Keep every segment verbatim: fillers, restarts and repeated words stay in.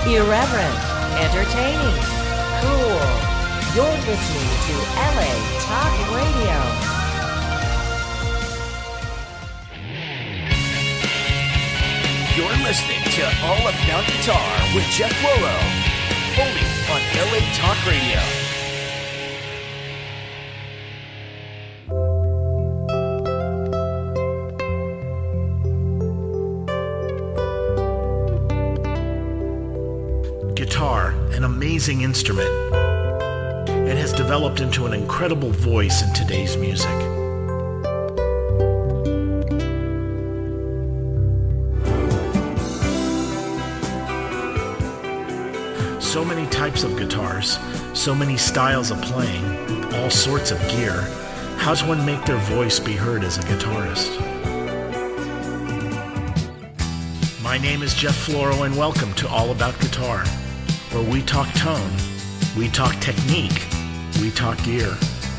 Irreverent, entertaining, cool. You're listening to L A Talk Radio. You're listening to All About Guitar with Jeff Loro, only on L A Talk Radio. Guitar, an amazing instrument. It has developed into an incredible voice in today's music. So many types of guitars, so many styles of playing, all sorts of gear. How does one make their voice be heard as a guitarist? My name is Jeff Floro, and welcome to All About Guitar, where we talk tone, we talk technique, we talk gear.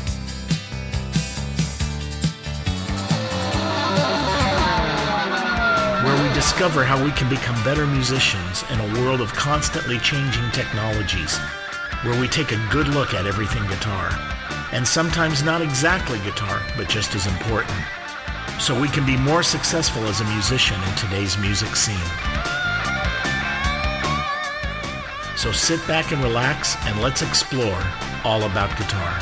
Where we discover how we can become better musicians in a world of constantly changing technologies. Where we take a good look at everything guitar, and sometimes not exactly guitar, but just as important, so we can be more successful as a musician in today's music scene. So sit back and relax, and let's explore all about guitar.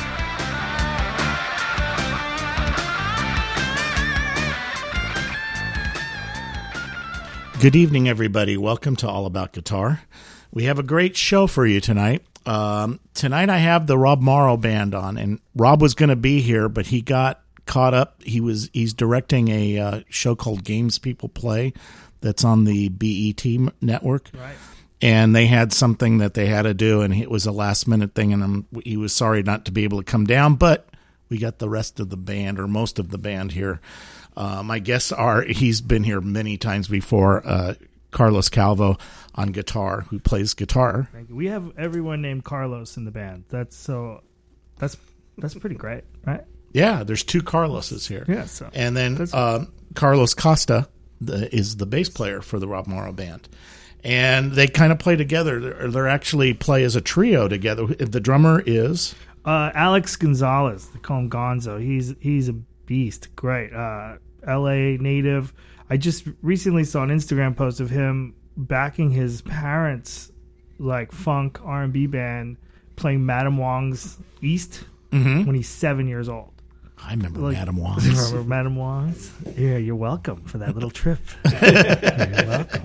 Good evening, everybody. Welcome to All About Guitar. We have a great show for you tonight. Um, tonight I have the Rob Morrow Band on, and Rob was going to be here, but he got caught up. He was he's directing a uh, show called Games People Play that's on the B E T network. Right. And they had something that they had to do, and it was a last-minute thing, and I'm, he was sorry not to be able to come down, but we got the rest of the band, or most of the band here. Uh, my guests are, he's been here many times before, uh, Carlos Calvo on guitar, who plays guitar. Thank you. We have everyone named Carlos in the band. That's so, that's that's pretty great, right? Yeah, there's two Carloses here. Yeah, so and then uh, Carlos Costa the, is the bass player for the Rob Morrow Band. And they kind of play together. They're, they're actually play as a trio together. The drummer is uh, Alex Gonzalez. They call him Gonzo. He's he's a beast. Great. Uh, L A native. I just recently saw an Instagram post of him backing his parents' like funk R and B band playing Madame Wong's East mm-hmm. when he's seven years old. I remember like, Madame Wong's. Remember Madame Wong's? Yeah, you're welcome for that little trip. You're welcome.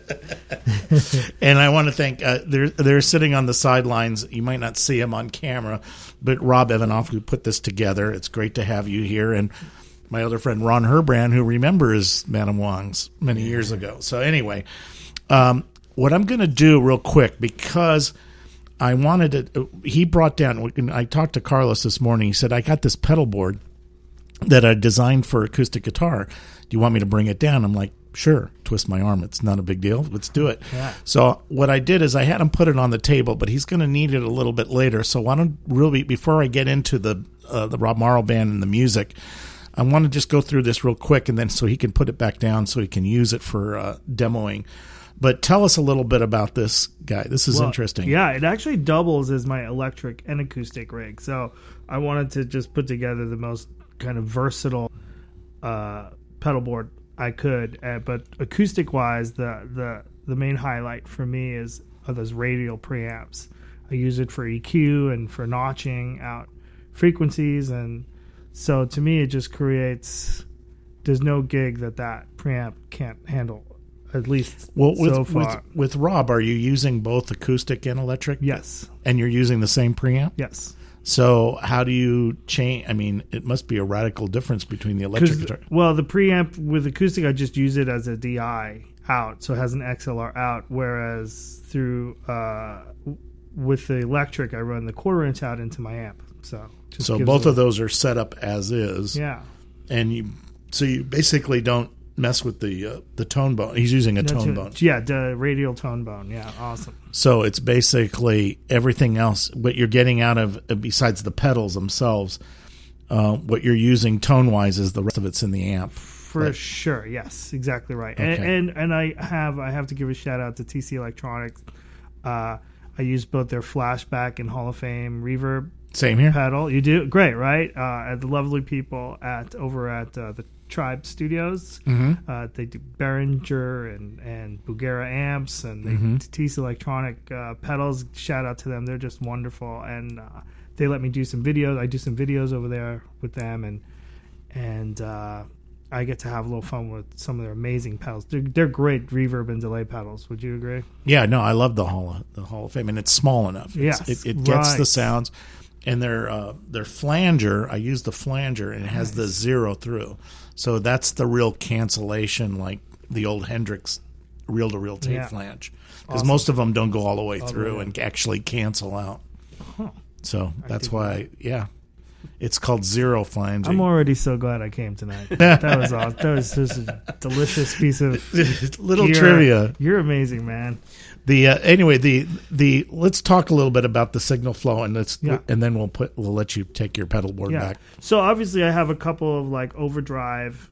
And I want to thank, uh, they're, they're sitting on the sidelines. You might not see him on camera, but Rob Evanoff, who put this together. It's great to have you here. And my other friend, Ron Herbrand, who remembers Madame Wong's many years ago. So anyway, um, what I'm going to do real quick, because I wanted to, he brought down, I talked to Carlos this morning. He said, I got this pedal board that I designed for acoustic guitar. Do you want me to bring it down? I'm like, sure. Twist my arm. It's not a big deal. Let's do it. Yeah. So what I did is I had him put it on the table, but he's going to need it a little bit later. So why don't really, before I get into the uh, the Rob Morrow Band and the music, I want to just go through this real quick, and then so he can put it back down so he can use it for uh, demoing. But tell us a little bit about this guy. This is well, interesting. Yeah, it actually doubles as my electric and acoustic rig. So I wanted to just put together the most kind of versatile uh, pedal board I could. Uh, but acoustic-wise, the, the the main highlight for me is are those radial preamps. I use it for E Q and for notching out frequencies. And so to me, it just creates... There's no gig that that preamp can't handle. At least well, with, so far. With, with Rob, are you using both acoustic and electric? Yes. And you're using the same preamp? Yes. So how do you change? I mean, it must be a radical difference between the electric guitar. Well, the preamp with acoustic, I just use it as a D I out, so it has an X L R out, whereas through uh, with the electric, I run the quarter inch out into my amp. So just so both of those are set up as is. Yeah. And you, so you basically don't mess with the uh, the tone bone. He's using a no, tone to, bone. Yeah, the radial tone bone. Yeah, awesome. So it's basically everything else. What you're getting out of, besides the pedals themselves, uh, what you're using tone-wise is the rest of it's in the amp. For but, sure, yes, exactly right. Okay. And, and and I have I have to give a shout out to T C Electronics. Uh, I use both their Flashback and Hall of Fame reverb Same here. pedal. You do great, right? Uh, at the lovely people at over at uh, the Tribe Studios. Mm-hmm. Uh, they do Behringer and and Bugera amps and they Mm-hmm. T C Electronic uh, pedals. Shout out to them; they're just wonderful, and uh, they let me do some videos. I do some videos over there with them, and and uh, I get to have a little fun with some of their amazing pedals. They're, they're great reverb and delay pedals. Would you agree? Yeah, no, I love the Hall of, the Hall of Fame, and it's small enough. It's, Yes, it, it gets right. the sounds, and their uh, their flanger. I use the flanger, and it has the zero through, so that's the real cancellation, like the old Hendrix reel to reel tape Yeah. flange, because Awesome. most of them don't go all the way All the through way. and actually cancel out. Huh. So that's didn't why, yeah, it's called zero flanging. I'm already so glad I came tonight. That was awesome. That was just a delicious piece of Little gear. trivia. You're amazing, man. The uh, anyway, the the let's talk a little bit about the signal flow, and let's Yeah. and then we'll put we'll let you take your pedal board Yeah. back. So obviously, I have a couple of like overdrive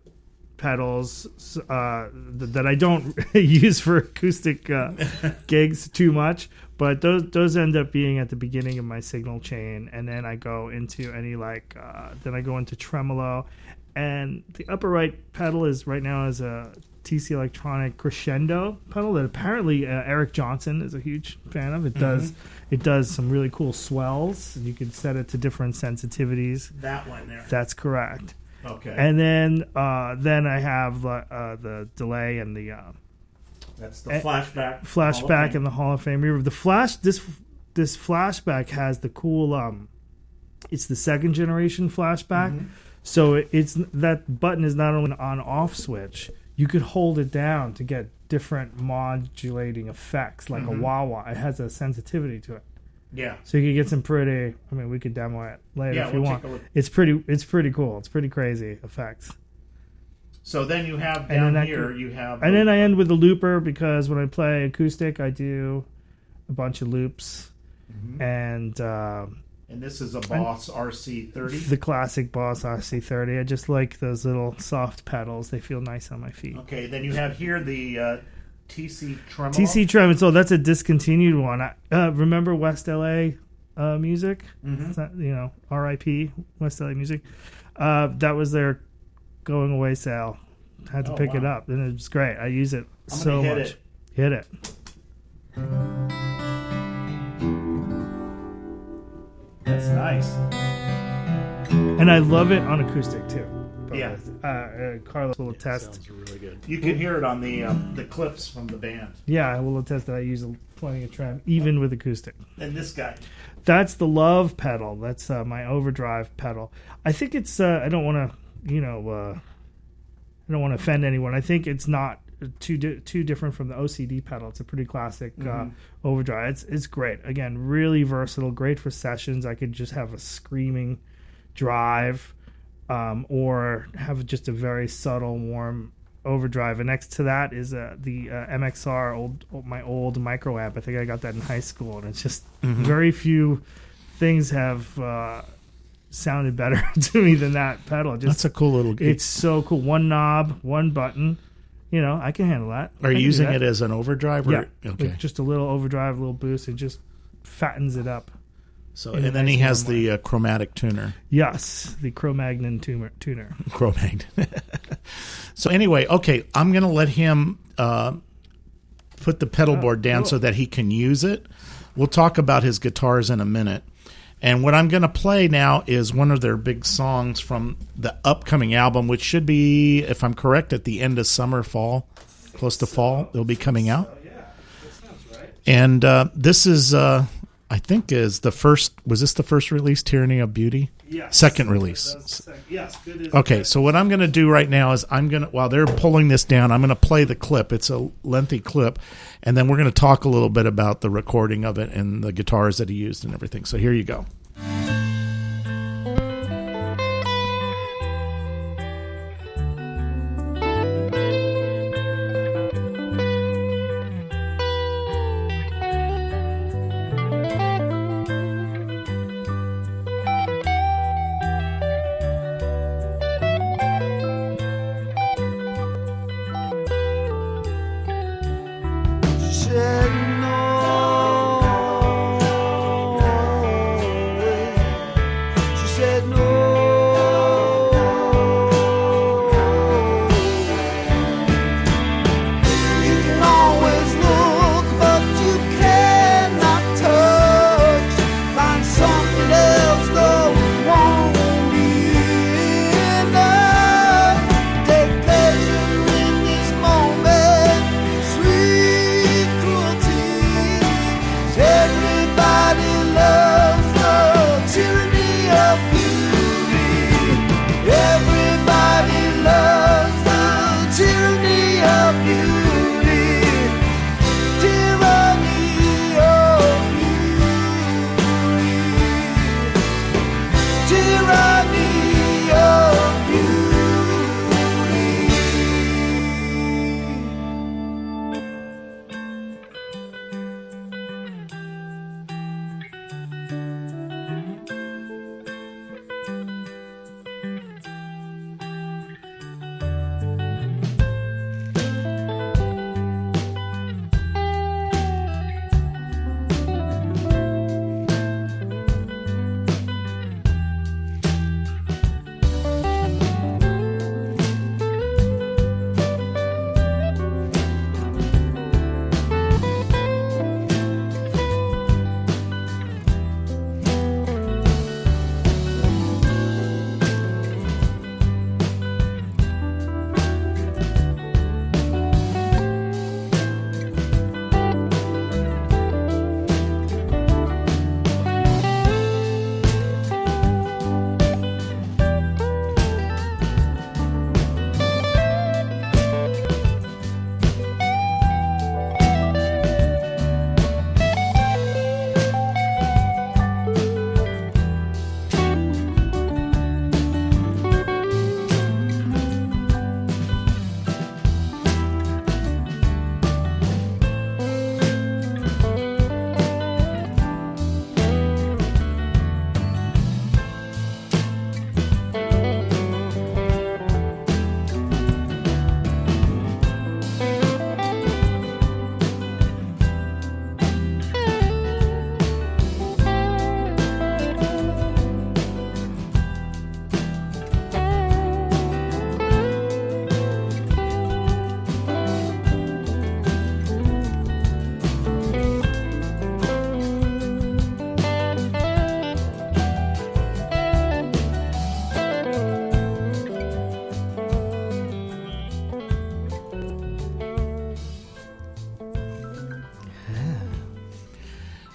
pedals uh, th- that I don't use for acoustic uh, gigs too much, but those those end up being at the beginning of my signal chain, and then I go into any like uh, then I go into tremolo, and the upper right pedal is right now is a T C Electronic Crescendo pedal that apparently uh, Eric Johnson is a huge fan of. It does it does some really cool swells. You can set it to different sensitivities. That one there. That's correct. Okay. And then uh, then I have uh, uh, the delay and the uh, That's the eh, flashback. flashback and the Hall of Fame reverb. The flash this this flashback has the cool um, it's the second generation flashback. Mm-hmm. So it, it's that button is not only an on off switch. You could hold it down to get different modulating effects, like Mm-hmm. a wah wah. It has a sensitivity to it. Yeah. So you could get some pretty. I mean, we could demo it later Yeah, if you we'll want. take a look. It's pretty. It's pretty cool. It's pretty crazy effects. So then you have And down then I here could- you have And then I end with a looper because when I play acoustic, I do a bunch of loops, Mm-hmm. and uh, and this is a Boss R C thirty. the classic Boss R C thirty. I just like those little soft pedals; they feel nice on my feet. Okay, then you have here the uh, T C Tremolo. T C Trem. So that's a discontinued one. I, uh, remember West L A uh, music? Mhm. It's not, you know, R I P West L A music. Uh, that was their going away sale. Had to Oh, pick it wow. up, and it was great. I use it I'm so gonna hit much. it. Hit it. That's nice. And I love it on acoustic too. Yeah. Uh, uh, Carlos will attest. Sounds really good. You can hear it on the um, the clips from the band. Yeah, I will attest that I use a, plenty of trem, even with acoustic. And this guy. That's the Love pedal. That's uh, my overdrive pedal. I think it's. Uh, I don't want to, you know, uh, I don't want to offend anyone. I think it's not too di- too different from the O C D pedal. It's a pretty classic uh, overdrive. It's it's great. Again, really versatile. Great for sessions. I could just have a screaming drive, um, or have just a very subtle, warm overdrive. And next to that is uh, the uh, M X R, old, old my old micro amp. I think I got that in high school, and it's just very few things have uh, sounded better to me than that pedal. Just That's a cool little. it's so cool. One knob, one button. You know, I can handle that. Are I you can do using that. it as an overdrive? Or, Yeah, Okay. with just a little overdrive, a little boost. It just fattens it up. So in a and then nice he has warm the uh, chromatic tuner. Yes, the Cro-Magnon tuner. tuner. Cro-Magnon. So anyway, okay, I'm going to let him uh, put the pedal Oh, board down cool. so that he can use it. We'll talk about his guitars in a minute. And what I'm going to play now is one of their big songs from the upcoming album, which should be, if I'm correct, at the end of summer, fall, close to fall. It'll be coming out. yeah, that sounds right. And uh, this is, uh, I think, is the first. Was this the first release, Tyranny of Beauty? Yes. Second release. That's sec- yes, good as Okay, so what I'm going to do right now is I'm going to, while they're pulling this down, I'm going to play the clip. It's a lengthy clip, and then we're going to talk a little bit about the recording of it and the guitars that he used and everything. So here you go. Said no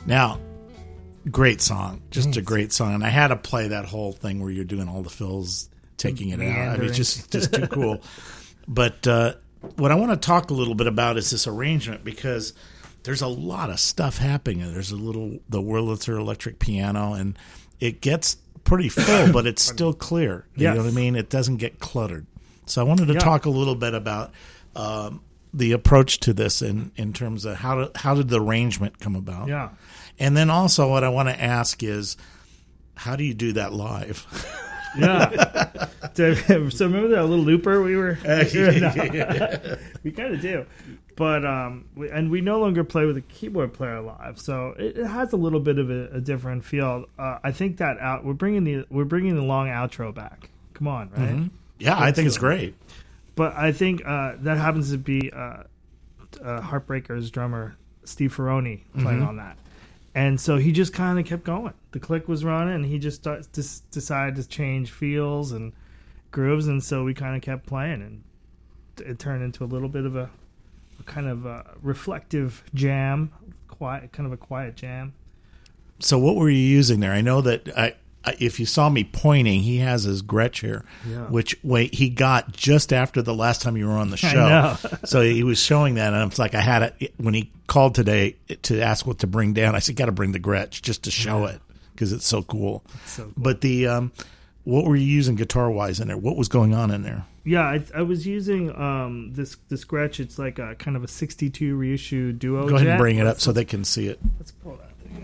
Now, great song, just a great song. And I had to play that whole thing where you're doing all the fills, taking it out. I mean, it's just just too cool. But uh, what I want to talk a little bit about is this arrangement, because there's a lot of stuff happening. There's a little the Wurlitzer electric piano, and it gets pretty full, but it's still clear. You Yes. know what I mean? It doesn't get cluttered. So I wanted to Yeah. talk a little bit about um, the approach to this in, in terms of how to, how did the arrangement come about? Yeah. And then also what I want to ask is, how do you do that live? Yeah. so, so remember that little looper we were? We kind of do. But, um, we, and we no longer play with a keyboard player live. So it, it has a little bit of a, a different feel. Uh, I think that out, we're bringing the, we're bringing the long outro back. Come on, right? Mm-hmm. Yeah, I think it's great. But I think uh, that happens to be uh, uh, Heartbreakers drummer Steve Ferroni playing Mm-hmm. on that. And so he just kind of kept going. The click was running, and he just start, just decided to change feels and grooves, and so we kind of kept playing, and it turned into a little bit of a, a kind of a reflective jam, quiet, kind of a quiet jam. So what were you using there? I know that I, I, if you saw me pointing, he has his Gretsch here, Yeah. which wait he got just after the last time you were on the I show. know. So he was showing that, and I was like, I had it when he called today to ask what to bring down. I said, got to bring the Gretsch just to show it because it's so cool. so cool. But the um, what were you using guitar wise in there? What was going on in there? Yeah, I, I was using um, this this Gretsch. It's like a kind of a sixty-two reissue duo. Go ahead jet. and bring it up Let's- so they can see it Let's pull that thing.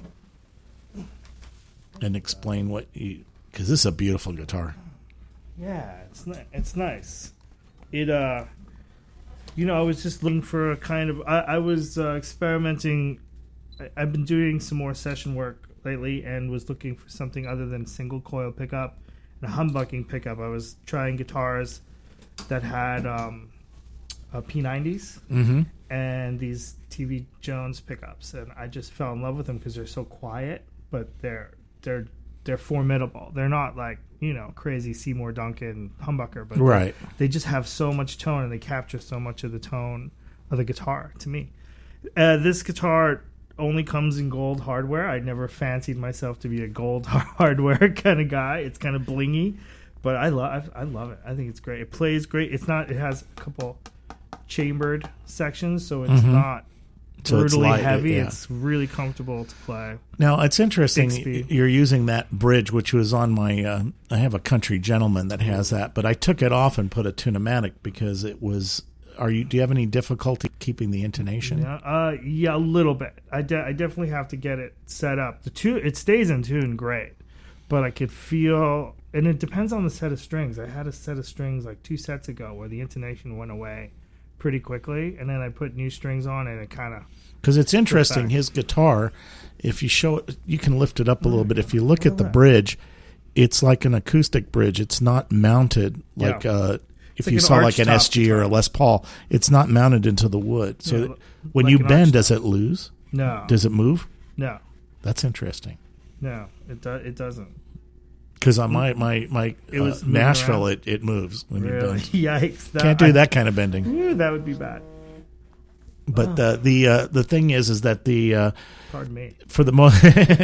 and explain what you, because this is a beautiful guitar. Yeah, it's ni- it's nice. It uh, you know, I was just looking for a kind of. I, I was uh, experimenting. I, I've been doing some more session work lately, and was looking for something other than single coil pickup and a humbucking pickup. I was trying guitars that had um, uh, P nineties Mm-hmm. and these T V Jones pickups, and I just fell in love with them because they're so quiet, but they're they're they're formidable. They're not like, you know, crazy Seymour Duncan humbucker, but Right. they, they just have so much tone, and they capture so much of the tone of the guitar to me. Uh, this guitar only comes in gold hardware. I never fancied myself to be a gold hardware kind of guy. It's kind of blingy, but I love I love it. I think it's great. It plays great. It's not. It has a couple chambered sections, so it's Mhm. not So it's brutally light, heavy. yeah. It's really comfortable to play. Now, it's interesting Bixby. you're using that bridge, which was on my, uh, I have a Country Gentleman that has that, but I took it off and put a Tunematic because it was, are you, do you have any difficulty keeping the intonation? Yeah, uh, yeah, a little bit. I, de- I definitely have to get it set up. The tune, it stays in tune great, but I could feel, and it depends on the set of strings. I had a set of strings like two sets ago where the intonation went away pretty quickly, and then I put new strings on, and it kind of. Because it's interesting, back. his guitar, if you show it, you can lift it up a little bit. If you look at the bridge, it's like an acoustic bridge. It's not mounted like Yeah. uh, if like you an saw like an archtop S G or a guitar. Les Paul. It's not mounted into the wood. So Yeah, that when like you an bend, archtop. does it lose? No, Does it move? no, That's interesting. no. It do- it doesn't. Because on my my my It uh, was moving Nashville, around. it, it moves when you Really? bend. Yikes! That, Can't do I- that kind of bending. Ooh, that would be bad. But the the uh, the thing is, is that the uh, Pardon me. for the most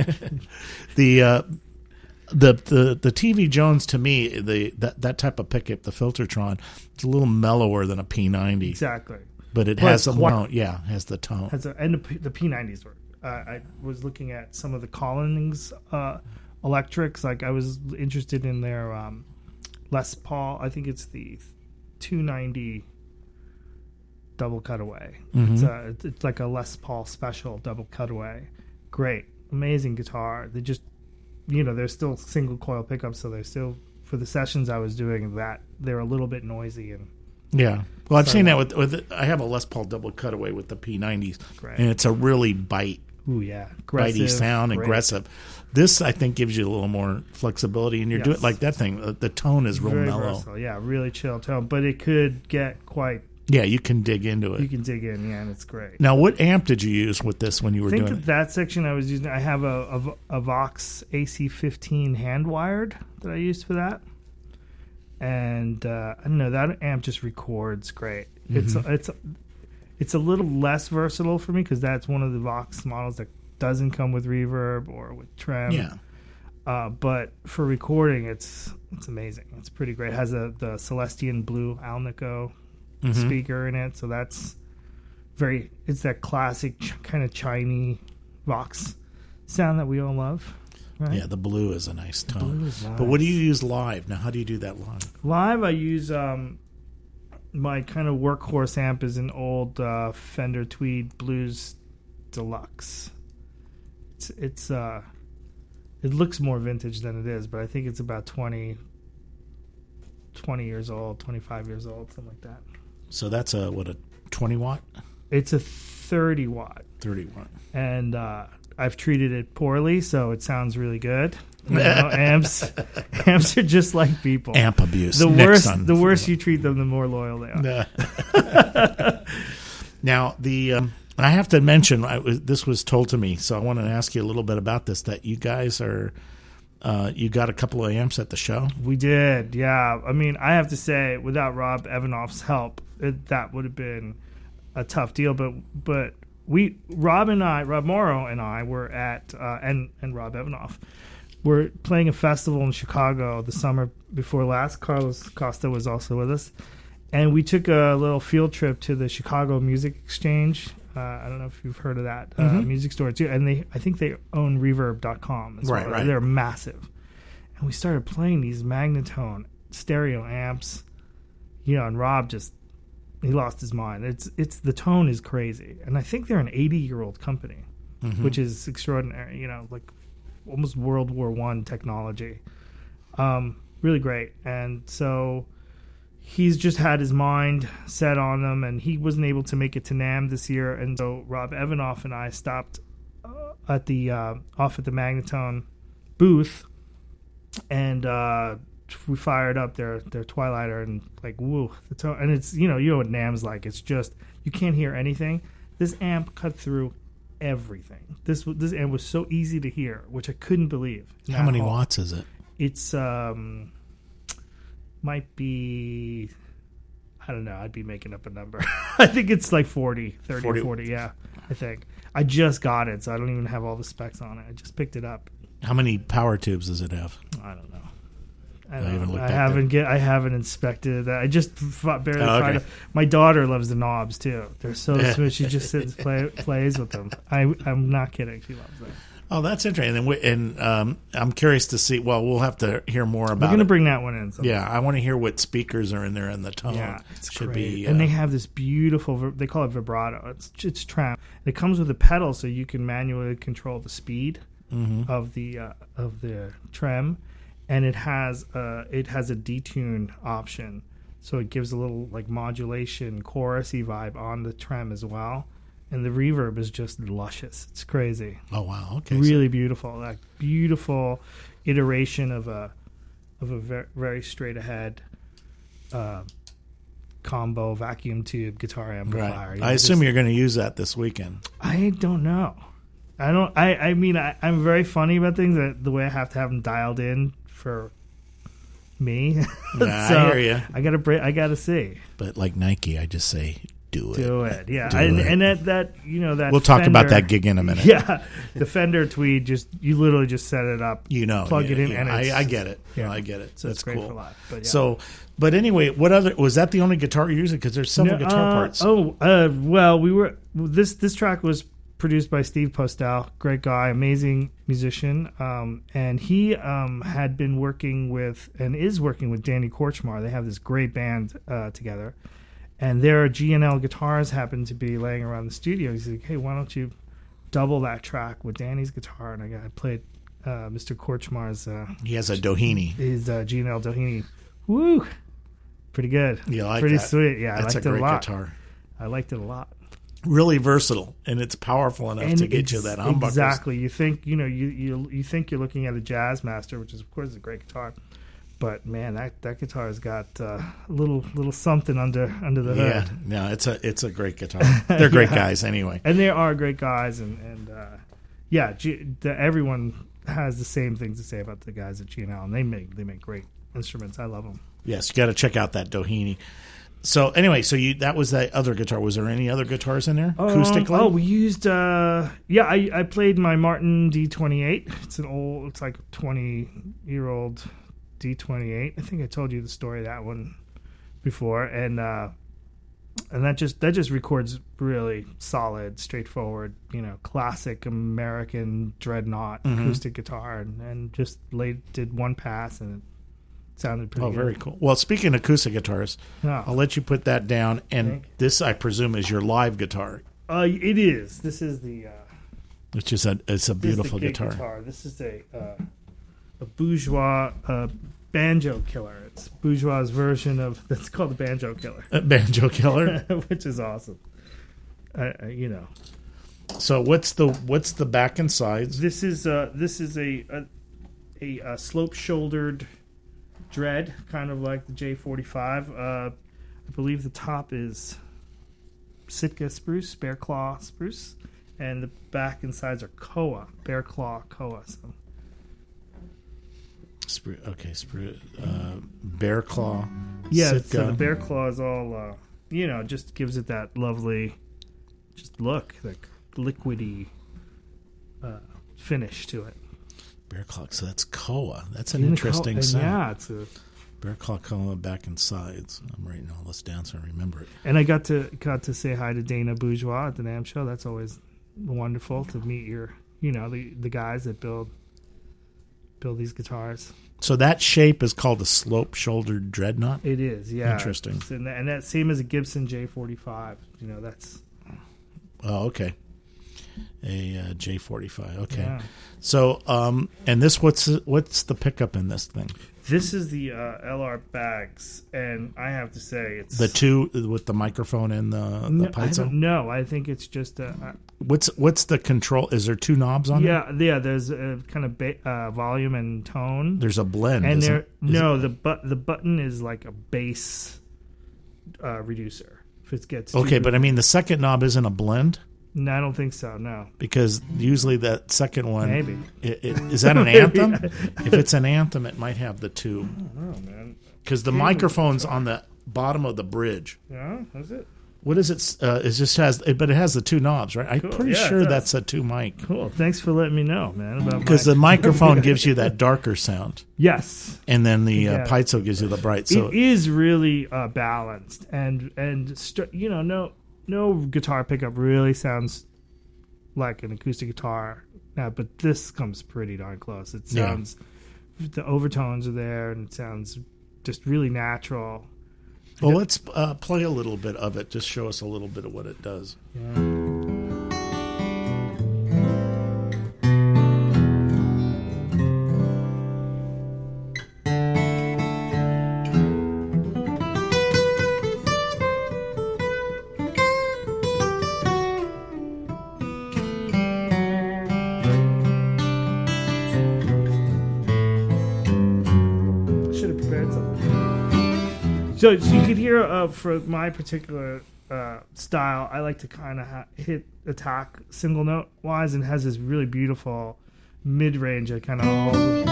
the uh, the the the T V Jones to me the that that type of pickup, the Filtertron, it's a little mellower than a P ninety, Exactly. but it Well, has a it's quite- mount. Yeah, has the tone. Has a, and the, P- the P nineties were. Uh, I was looking at some of the Collins uh, electrics. Like I was interested in their um, Les Paul. I think it's the two ninety double cutaway. Mm-hmm. It's, a, it's like a Les Paul special double cutaway. Great, amazing guitar. They just, you know, they're still single coil pickups, so they're still for the sessions I was doing that they're a little bit noisy and. Yeah. Well, I've So- seen that with with I have a Les Paul double cutaway with the P nineties, Great. and it's a really bite. Ooh yeah, bitey aggressive, sound, great. aggressive. This, I think, gives you a little more flexibility, and you're Yes. doing like that thing. The, the tone is real Very mellow. versatile. Yeah, really chill tone, but it could get quite. Yeah, you can dig into You it. can dig in, yeah, and it's great. Now, what amp did you use with this when you were I think doing that, it? that section I was using, I have a, a, a Vox A C fifteen hand wired that I used for that, and uh, I don't know, that amp just records great. It's Mm-hmm. it's it's a little less versatile for me because that's one of the Vox models that doesn't come with reverb or with trem. Yeah. Uh, but for recording, it's it's amazing. It's pretty great. It has a, the Celestian Blue Alnico Mm-hmm. speaker in it, so that's very. It's that classic ch- kind of Chinese Vox sound that we all love. Right? Yeah, the blue is a nice tone. blue is nice. But what do you use live? Now, how do you do that live? Live, I use um, my kind of workhorse amp is an old uh, Fender Tweed Blues Deluxe. It's it's uh, it looks more vintage than it is, but I think it's about twenty, twenty years old, twenty-five years old, something like that. So that's a, what, a twenty watt? It's a thirty watt, thirty watt. and uh, I've treated it poorly, so it sounds really good. You know, amps, amps are just like people. Amp abuse. The Next worse, on- the worse you treat them, the more loyal they are. Now, the um, I have to mention, I was, this was told to me, so I want to ask you a little bit about this, that you guys are, uh, you got a couple of amps at the show? We did, yeah. I mean, I have to say, without Rob Evanoff's help, it, that would have been a tough deal. But but we, Rob and I, Rob Morrow and I were at, uh, and and Rob Evanoff, were playing a festival in Chicago the summer before last. Carlos Costa was also with us, and we took a little field trip to the Chicago Music Exchange. Uh, I don't know if you've heard of that uh, Mhm. music store too, and they I think they own reverb dot com as Right, well. right. They're massive. And we started playing these Magnatone stereo amps, you know, and Rob just, he lost his mind. It's it's the tone is crazy. And I think they're an eighty-year-old company, Mhm. which is extraordinary, you know, like almost World War One technology. Um, really great. And so he's just had his mind set on them, and he wasn't able to make it to NAMM this year. And so Rob Evanoff and I stopped uh, at the uh, off at the Magnatone booth, and uh, we fired up their their Twilighter, and like woo, the tone, and it's, you know you know what NAMM's like. It's just, you can't hear anything. This amp cut through everything. This this amp was so easy to hear, which I couldn't believe. in How that many hall. watts is it? It's um might be, I don't know, I'd be making up a number. I think it's like forty, thirty, forty. forty, yeah, I think. I just got it, so I don't even have all the specs on it. I just picked it up. How many power tubes does it have? I don't know. I, I don't haven't know. looked I at haven't get. I haven't inspected that. I just f- barely. Oh, okay. tried to, my daughter loves the knobs too. They're so Yeah. smooth. She just sits play, plays with them. I, I'm not kidding. She loves them. Oh, that's interesting. And, we, and um, I'm curious to see. Well, we'll have to hear more We're about gonna it. bring that one in. sometime. Yeah, I want to hear what speakers are in there and the tone. Yeah, it's should great. be. And uh, they have this beautiful, vi- they call it vibrato. It's it's tram. It comes with a pedal, so you can manually control the speed mhm. of the uh, of the trem, and it has uh it has a detune option, so it gives a little like modulation, chorusy vibe on the trem as well. And the reverb is just luscious. It's crazy. Oh wow! Okay, Really beautiful. Like beautiful iteration of a of a very, very straight ahead uh, combo vacuum tube guitar so, amplifier. right. You know, I assume just- you're going to use that this weekend. I don't know. I don't. I. I mean, I, I'm very funny about things. That the way I have to have them dialed in for me. Nah, So, I hear you. I gotta. Bra- I gotta see. But like Nike, I just say do it. Do it. Yeah. Do and, it. and that that you know that. We'll talk about Fender- that gig in a minute. Yeah, the Fender Tweed. Just you literally just set it up. You know, plug yeah, it in, yeah. and I, it's, I get it. yeah. No, I get it. So That's it's great cool. for live. But yeah. So, but anyway, what other was that? The only guitar you're using? Because there's several No, guitar uh, parts. Oh, uh, well, we were this this track was produced by Steve Postel, great guy, amazing musician, um, and he um, had been working with and is working with Danny Korchmar. They have this great band uh, together, and their G N L guitars happened to be laying around the studio. He's like, "Hey, why don't you double that track with Danny's guitar?" And I, got, I played uh, Mister Korchmar's uh, He has a Doheny. his uh, G N L Doheny. Woo, pretty good. You like pretty that? sweet. Yeah, That's I a liked it great a lot. guitar. I liked it a lot. Really versatile, and it's powerful enough to get ex- you that humbuckers. Exactly. You think you know you, you you think you're looking at a Jazz Master, which is of course a great guitar, but man, that, that guitar has got uh, a little little something under under the Yeah, hood. no, it's a it's a great guitar. They're great Yeah. guys anyway. And they are great guys, and and uh, yeah, G, the, everyone has the same things to say about the guys at G N L, and they make they make great instruments. I love them. Yes, you got to check out that Doheny. So anyway, so you that was that other guitar. Was there any other guitars in there? Um, Acoustically? Oh, we used. Uh, yeah, I, I played my Martin D twenty-eight. It's an old. It's like a twenty year old D twenty-eight. I think I told you the story of that one before, and uh, and that just that just records really solid, straightforward, you know, classic American dreadnought Mm-hmm. acoustic guitar, and, and just laid did one pass and it sounded pretty. Oh, good. very cool. Well, speaking of acoustic guitars, Yeah. I'll let you put that down. And Thank you. this, I presume, is your live guitar, Uh, it is. This is the. Uh, which is a it's a This is beautiful the gig guitar. This is a uh, a bourgeois uh, banjo killer. It's bourgeois' version of that's called the banjo killer, A banjo killer. which is awesome. Uh, uh, you know, So what's the what's the back and sides? this is uh, this is a a, a, a slope shouldered dread, kind of like the J forty-five. Uh, I believe the top is Sitka spruce, bear claw spruce, and the back and sides are koa, bear claw koa. So. Spru- okay, spru- uh, bear claw. Yeah, Sitka. so the bear claw is all, uh, you know, just gives it that lovely, just look, like liquidy uh, finish to it. Bear claw. So that's koa. That's an In the interesting co- and sound. yeah, it's a, Bear claw koa back and sides. I'm writing all this down so I remember it. and I got to got to say hi to Dana Bourgeois at the NAMM show. That's always wonderful to meet your, you know, the the guys that build build these guitars. So that shape is called a slope-shouldered dreadnought. It is, yeah, Interesting. It's- and that, and that same as a Gibson J forty-five. You know, that's Oh, okay. A uh, J forty-five. Okay. yeah. So, um, and this what's what's the pickup in this thing? This is the uh, L R Bags, and I have to say it's The two with the microphone and the, the No, I piezo. don't know. I think it's just a, uh, What's what's the control? Is there two knobs on it? yeah, yeah. There's a kind of ba- uh, volume and tone, There's a blend. and isn't there it? Is no the but the button is like a bass uh, reducer. If it gets it- okay, too- but I mean the second knob isn't a blend no, I don't think so. No, because usually that second one. Maybe. It, it, is that an anthem? If it's an anthem, it might have the two oh man, because the microphone's on the bottom of the bridge. yeah, is it What is it? Uh, it just has, but it has the two knobs, right? I'm Cool. pretty Yeah, it sure does. that's a two mic cool? Thanks for letting me know, man. About because my- the microphone gives you that darker sound, yes. and then the uh, Yeah. piezo gives you the bright. So It is really uh, balanced, and and st- you know, no no guitar pickup really sounds like an acoustic guitar, uh, but this comes pretty darn close. It Yeah. sounds the overtones are there, and it sounds just really natural. well, let's uh, play a little bit of it. Just show us a little bit of what it does. Should have prepared something. So, so you could hear uh, for my particular uh, style, I like to kind of ha- hit attack single note wise, and has this really beautiful mid range that kind of holds.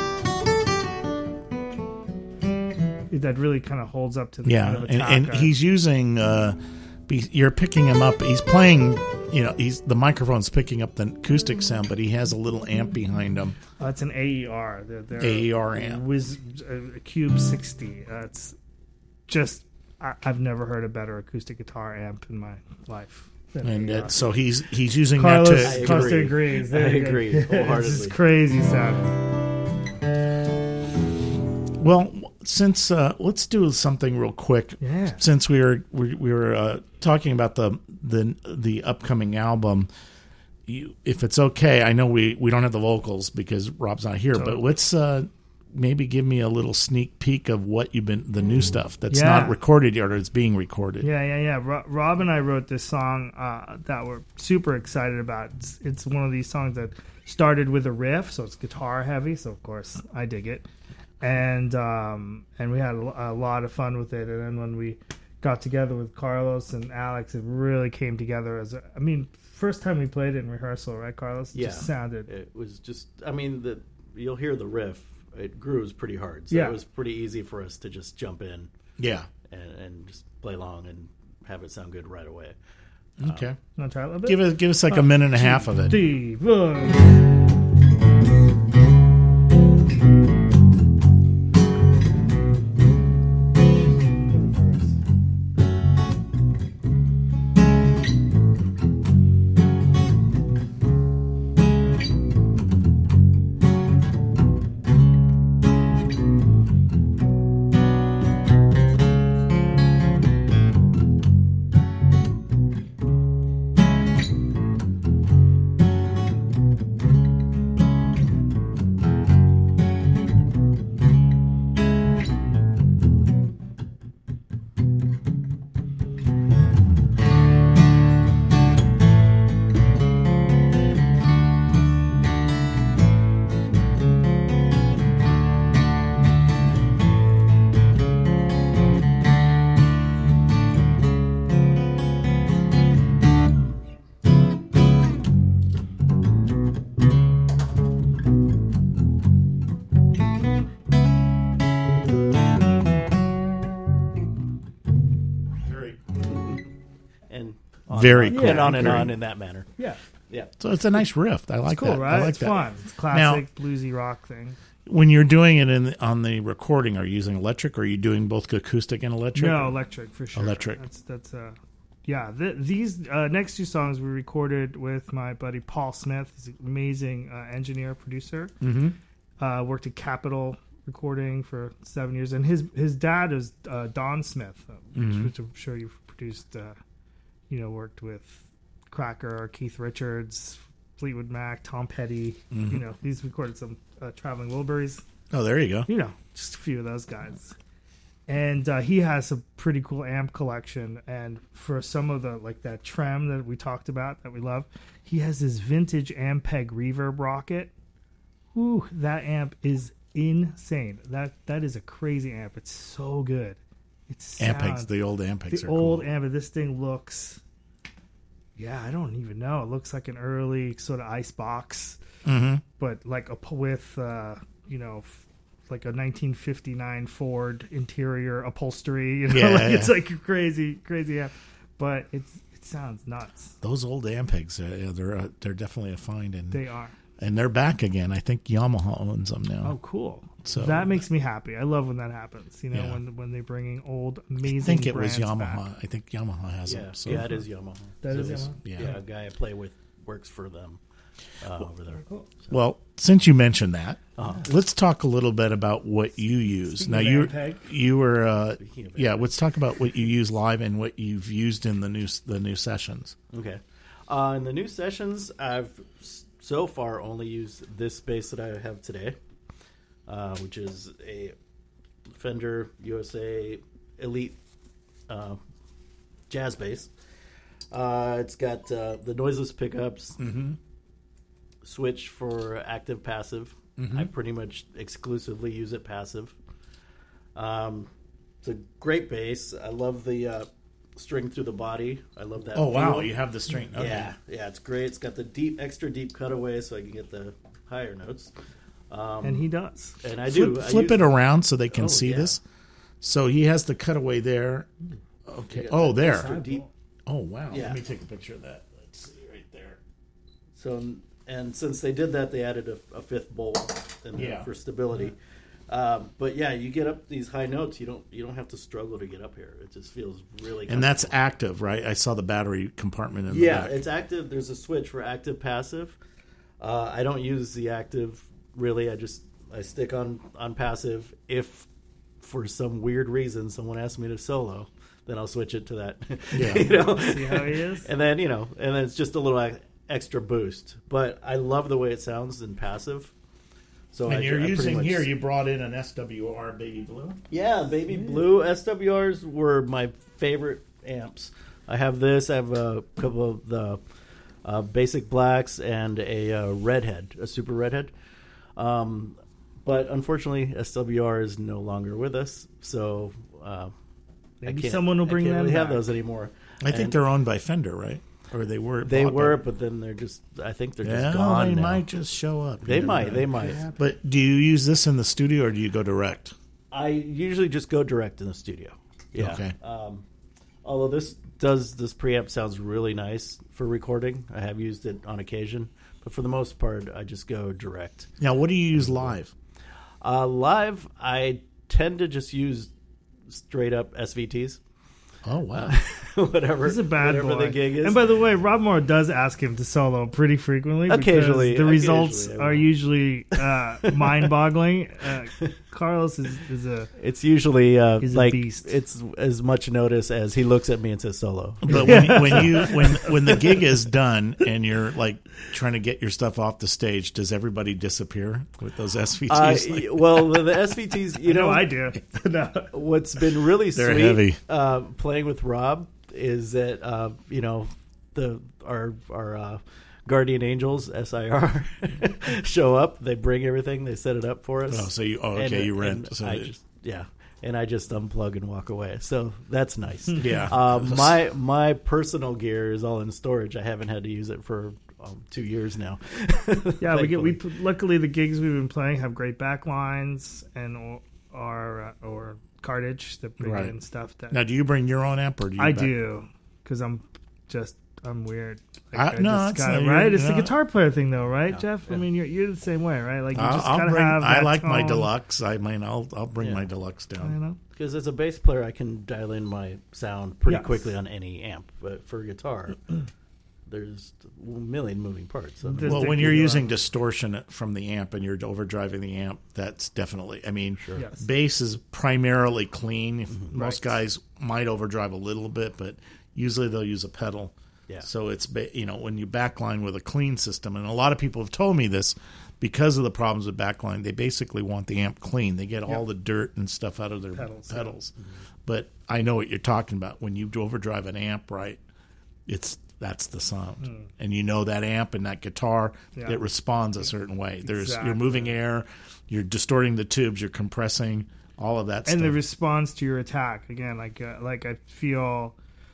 That really kind of holds up to the Yeah, kind of and, attack. and uh, he's using. Uh, be- you're picking him up. He's playing. You know, he's the microphone's picking up the acoustic sound, but he has a little amp behind him. uh, it's an A E R. They're, they're A E R amp. Wiz, uh, a Cube sixty. Uh, it's just I, I've never heard a better acoustic guitar amp in my life. than And A E R. uh, so he's he's using Carlos that to. Costa agree. agrees. I There you go. agree It's wholeheartedly. just crazy sounding. Well, since uh, let's do something real quick. Yeah. Since we were we, we were uh, talking about the the the upcoming album, you, if it's okay, I know we, we don't have the vocals because Rob's not here, but Totally. let's uh, maybe give me a little sneak peek of what you've been the new stuff that's Yeah. not recorded yet or it's being recorded. Yeah, yeah, yeah. Ro- Rob and I wrote this song uh, that we're super excited about. It's, it's one of these songs that started with a riff, so it's guitar heavy. So of course I dig it, and um, and we had a, a lot of fun with it. And then when we got together with Carlos and Alex, it really came together as a, I mean, first time we played it in rehearsal, right, Carlos? It Yeah. just sounded. It was just, I mean, the you'll hear the riff. It grooves pretty hard, so Yeah. it was pretty easy for us to just jump in Yeah. and, and just play along and have it sound good right away. Okay. Want to try a little bit? Give it, give us like a minute and a half of it. Steve, uh, And on Very and on, cool. and on and Very- on in that manner. yeah. Yeah. So it's a nice riff. I like Cool, that. right? I like It's that. fun. It's classic bluesy rock thing. When you're doing it in on the recording, are you using electric, or are you doing both acoustic and electric? No, electric for sure. Electric. That's that's uh, yeah. Th- these uh, next two songs we recorded with my buddy Paul Smith. He's an amazing uh, engineer producer. Mm-hmm. Uh, worked at Capitol Recording for seven years, and his his dad is uh, Don Smith, uh, Mhm. which I'm sure you've produced. Uh, you know, worked with Cracker, Keith Richards, Fleetwood Mac, Tom Petty. Mhm. You know, he's recorded some uh, Traveling Wilburys. Oh, there you go. You know, just a few of those guys. And uh, he has a pretty cool amp collection. And for some of the, like that trem that we talked about that we love, he has this vintage Ampeg reverb rocket. Ooh, that amp is insane. That That is a crazy amp. It's so good. It's Ampex, the old Ampex the are old cool. amp. This thing looks, yeah, I don't even know. It looks like an early sort of ice box, Mm-hmm. but like a p- with uh, you know, f- like a nineteen fifty-nine Ford interior upholstery. You know, Yeah, like yeah. it's like a crazy, crazy amp, but it's it sounds nuts. Those old Ampex, uh, yeah, they're uh, they're definitely a find, and They are. and they're back again. I think Yamaha owns them now. Oh, cool. So- that makes me happy. I love when that happens. You know, Yeah. when when they're bringing old amazing. I think it was brands Yamaha. back. I think Yamaha has Yeah, them. So yeah, it is Yamaha. That is So it's- Yamaha? Yeah. Yeah, a guy I play with works for them uh, over there. Well, since you mentioned that, Uh-huh. let's talk a little bit about what you use. Speaking now of you Ampeg. you were uh, Speaking of yeah. Ampeg. Let's talk about what you use live and what you've used in the new the new sessions. Okay. Uh, in the new sessions, I've s- so far only used this bass that I have today, uh, which is a Fender U S A Elite uh, jazz bass. Uh, it's got uh, the noiseless pickups, Mm-hmm. switch for active passive. Mhm. I pretty much exclusively use it passive. Um, it's a great bass. I love the uh, string through the body. I love that. Oh wow, feel. you have the string. Okay. Yeah, yeah, it's great. It's got the deep, extra deep cutaway, so I can get the higher notes. Um, And he does. and I Flip, do I flip use- it around so they can Oh, see yeah. this. So he has the cutaway there. Okay. You got Oh, that there. extra deep. Oh wow. Yeah. Let me take a picture of that. Let's see right there. So, and since they did that, they added a, a fifth bowl in there Yeah. for stability. Um, but yeah, you get up these high notes. You don't you don't have to struggle to get up here. It just feels really. And that's comfortable. active, right? I saw the battery compartment in Yeah, the back. it's active. There's a switch for active passive. Uh, I don't use the active really. I just I stick on on passive. If for some weird reason someone asks me to solo, then I'll switch it to that. Yeah. you know? See how he is? And then you know, and then it's just a little e- extra boost. But I love the way it sounds in passive. So And I, you're I pretty using much- here, you brought in an S W R Baby Blue. Yeah, baby blue S W Rs were my favorite amps. I have this. I have a couple of the uh, basic blacks and a uh, redhead, a super redhead. Um, but unfortunately, S W R is no longer with us, so uh, Maybe I can't, someone will bring I can't them really have back. those anymore. I think And they're owned by Fender, right? Or they were. they bought by- were, but then they're just. I think they're Yeah, just gone they now. might just show up. They You never might. know. They might. But do you use this in the studio or do you go direct? I usually just go direct in the studio. Yeah. Okay. Um, although this does this preamp sounds really nice for recording. I have used it on occasion, but for the most part, I just go direct. Now, what do you use live? Uh, live, I tend to just use straight up S V Ts. Oh, wow. whatever. He's a bad whatever boy. the gig is. And by the way, Rob Moore does ask him to solo pretty frequently. because Occasionally, the results occasionally I are will. usually uh, mind-boggling. Uh, Carlos is, is a It's usually uh, He's a like beast. it's as much notice as he looks at me and says solo. But when, when you when when the gig is done and you're like trying to get your stuff off the stage, does everybody disappear with those S V Ts? Uh, Like- well, the, the S V Ts, you no, know, I do. no. what's been really They're sweet heavy. Uh, playing with Rob is that uh, you know the our our uh, guardian angels S I R show up. They bring everything. They set it up for us. oh, so you oh, okay? And- you rent. and So I it- just, yeah, and I just unplug and walk away. So that's nice. yeah. Uh, my my personal gear is all in storage. I haven't had to use it for um, two years now. Yeah, we get we Thankfully. luckily the gigs we've been playing have great backlines and or or, uh, or cartage that bring Right. in stuff that Now, do you bring your own amp or do you? I back- do because I'm just I'm weird. I- no, just it's gotta- not- right. you're- It's the no. guitar player thing, though, right, Yeah, Jeff? I yeah. mean, you're you're the same way, right? Like you I'll, just I'll gotta bring. have. I that like my tone, deluxe. I mean, I'll I'll bring Yeah. my deluxe You down. know, Because as a bass player, I can dial in my sound pretty Yes. quickly on any amp. But for guitar, there's a million moving parts. So There's Well, the when you're key using on. distortion from the amp and you're overdriving the amp, that's definitely. I mean, Yes. bass is primarily clean. If Most Right. guys might overdrive a little bit, but usually they'll use a pedal. Yeah. So it's ba- you know when you backline with a clean system, and a lot of people have told me this because of the problems with backline. They basically want the amp clean. They get all the dirt and stuff out of their Pedals, pedals. yeah. But I know what you're talking about. When you overdrive an amp, right? It's that's the sound, and you know that amp and that guitar, Yeah. it responds a certain way. There's Exactly. you're moving air, you're distorting the tubes, you're compressing, all of that and stuff. the response to your attack again, like uh, like I feel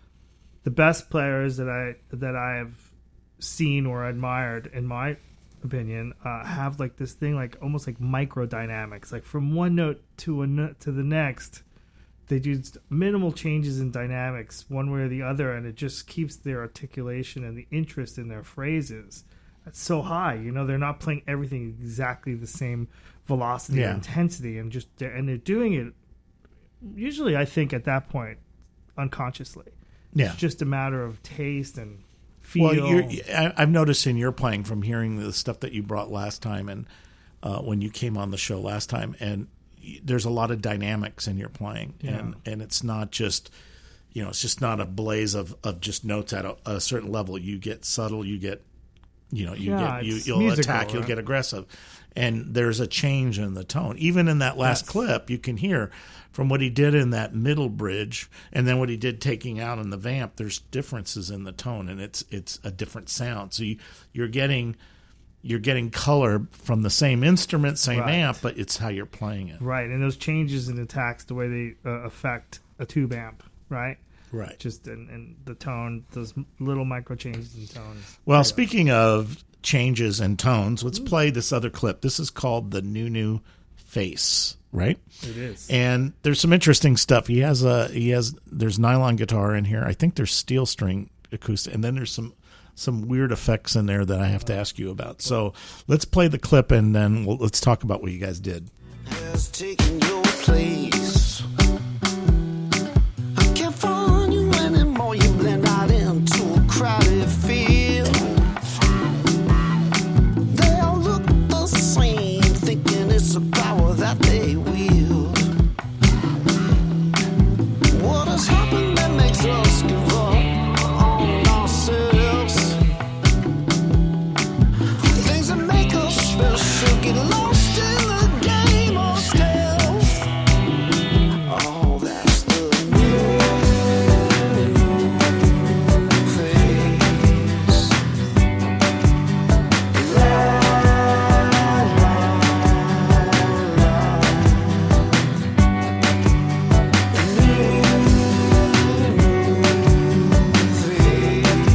the best players that I that I have seen or admired, in my opinion, uh, have like this thing, like almost like microdynamics, like from one note to a note to the next. They do minimal changes in dynamics one way or the other, and it just keeps their articulation and the interest in their phrases that's so high. You know, they're not playing everything exactly the same velocity Yeah. or intensity, and just and they're doing it usually, I think, at that point, unconsciously. yeah. It's just a matter of taste and feel. Well, you're, I- I've noticed in your playing from hearing the stuff that you brought last time and uh, when you came on the show last time, and y- there's a lot of dynamics in your playing, Yeah. and and it's not just you know it's just not a blaze of, of just notes at a, a certain level. You get subtle, you get you know you Yeah, get you, it's you'll musical, attack, you'll right? get aggressive, and there's a change in the tone. Even in that last Yes. clip, you can hear from what he did in that middle bridge, and then what he did taking out in the vamp. There's differences in the tone, and it's it's a different sound. So you, you're getting you're getting color from the same instrument, same Right. amp, but it's how you're playing it. right, and those changes in attacks, the way they uh, affect a tube amp, right? Right. Just in, in the tone, those little micro changes in tone. Well, speaking of changes in tones, let's play this other clip. This is called the Nunu Face, right? It is. And there's some interesting stuff. He has a he has there's nylon guitar in here. I think there's steel string acoustic, and then there's some some weird effects in there that I have to ask you about. So let's play the clip, and then we'll, let's talk about what you guys did. Has taken your place. I can't find you anymore. You blend right into a crowded field. They all look the same, thinking it's a power that they wield. What has happened that makes us give up on ourselves? Things that make us special get lost in the game of stealth. Oh, that's the new face. La,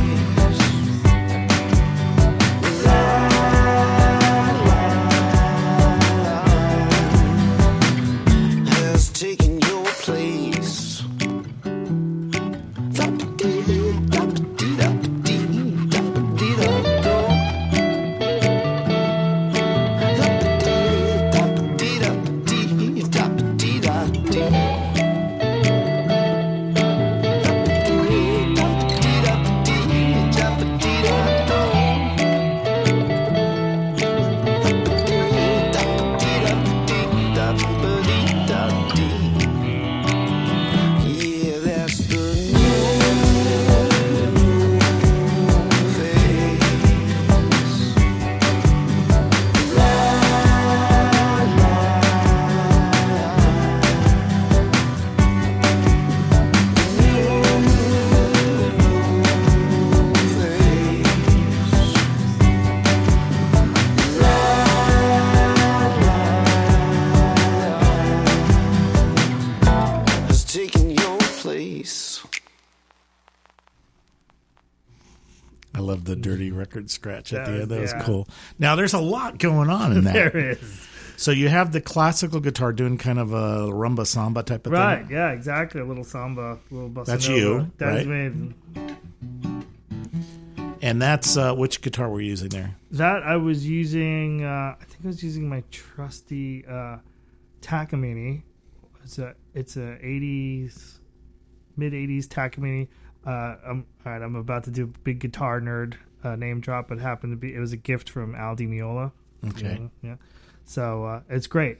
la, la. love the dirty record scratch at That the was- end. That was yeah. cool. Now, there's a lot going on in that. There is. So you have the classical guitar doing kind of a rumba samba type of Right, thing. yeah, exactly. A little samba, a little bossa That's nova. you, That's right? me. And that's uh, which guitar we're using there? That I was using, uh, I think I was using my trusty uh, Takamine. It's a it's a eighties, mid eighties Takamine. Uh, I'm all right. I'm about to do a big guitar nerd uh, name drop, but happened to be it was a gift from Al Di Meola. Okay. Mhm, yeah. So uh, it's great.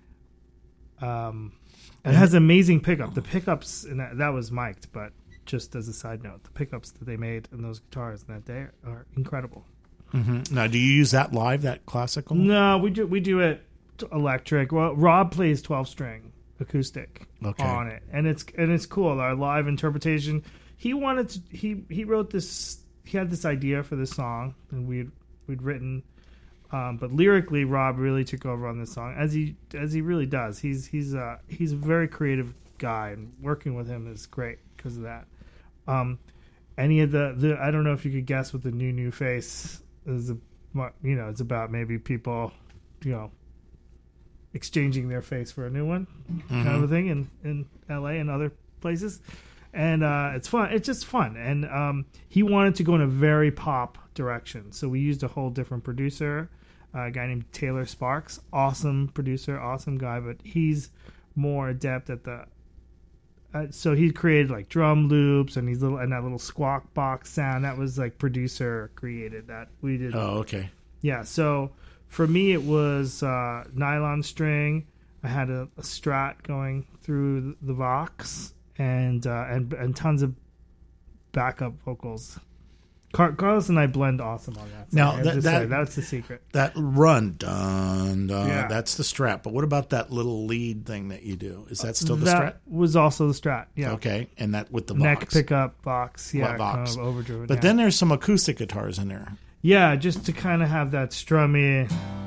Um, it has amazing pickup. The pickups and that, that was mic'd, but just as a side note, the pickups that they made in those guitars that day are incredible. Mm-hmm. Now, do you use that live, that classical? No, we do we do it electric. Well, Rob plays twelve string acoustic Okay. on it, and it's and it's cool. Our live interpretation. He wanted to. He he wrote this. He had this idea for this song, and we'd we'd written. Um, but lyrically, Rob really took over on this song, as he as he really does. He's he's uh, he's a very creative guy, and working with him is great because of that. Um, any of the, the I don't know if you could guess what the new new face is. A, you know, it's about maybe people, you know, exchanging their face for a new one, kind of a thing in in L A and other places, and uh, it's fun. It's just fun, and um, he wanted to go in a very pop direction, so we used a whole different producer. Uh, a guy named Taylor Sparks, awesome producer, awesome guy, but he's more adept at the. Uh, so he created like drum loops and these little and that little squawk box sound that was like producer created that we did. Oh, okay. Yeah, so for me it was uh, nylon string. I had a, a Strat going through the Vox and uh, and and tons of backup vocals. Car- Carlos and I blend awesome on that. So Now, I have that- to that- say, that's the secret. That run, dun, dun, Yeah. that's the Strat. But what about that little lead thing that you do? Is that still the That was also the Strat. Yeah. Strat? Okay, and that with the Neck Vox. pickup box. Yeah. What Vox? Kind of overdriven. But yeah. then there's some acoustic guitars in there. yeah, just to kind of have that strummy.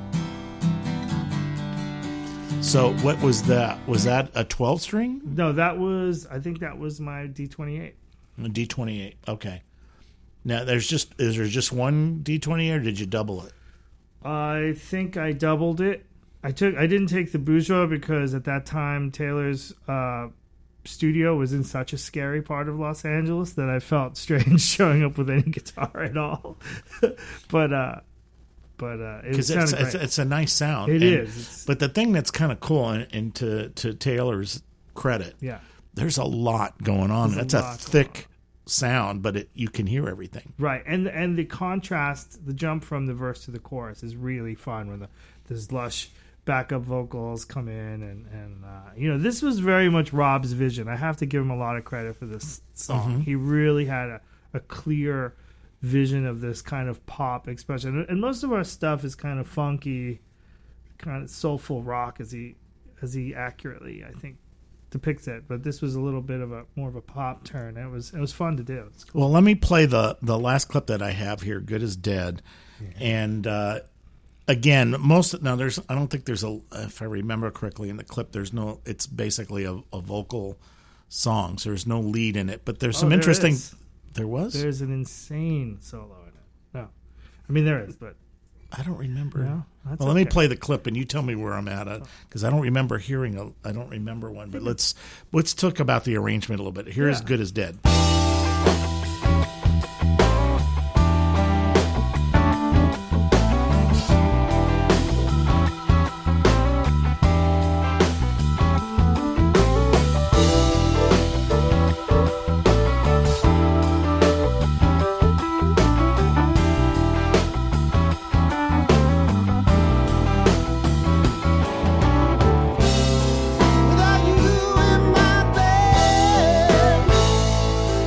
So what was that? Was that a twelve string? No, that was. I think that was my D twenty-eight. A D twenty-eight. Okay. Now there's just is there just one D twenty-eight or did you double it? I think I doubled it. I took. I didn't take the Bourgeois because at that time Taylor's uh, studio was in such a scary part of Los Angeles that I felt strange showing up with any guitar at all. but uh, but uh, it Because sounded it's, great. it's it's a nice sound. It and, is. It's- But the thing that's kind of cool, and, and to to Taylor's credit, yeah. there's a lot going on. There's a That's a, lot going thick sound, but it, you can hear everything. Right, and and the contrast, the jump from the verse to the chorus is really fun when the there's lush backup vocals come in, and and uh, you know this was very much Rob's vision. I have to give him a lot of credit for this song. He really had a, a clear vision of this kind of pop expression, and most of our stuff is kind of funky, kind of soulful rock, as he as he accurately I think depicts it. But this was a little bit of a more of a pop turn. It was it was fun to do. It's cool. Well, let me play the the last clip that I have here. Good as Dead, and uh, again, most now there's I don't think there's a if I remember correctly in the clip there's no it's basically a, a vocal song, so there's no lead in it. But there's some Oh, there interesting. is. There was. There's an insane solo in it. No, I mean there is, but I don't remember. No, that's well, let me okay. play the clip and you tell me where I'm at because I don't remember hearing a. I don't remember one. But let's let's talk about the arrangement a little bit. Here's Yeah. Good as Dead. Without you in my bed,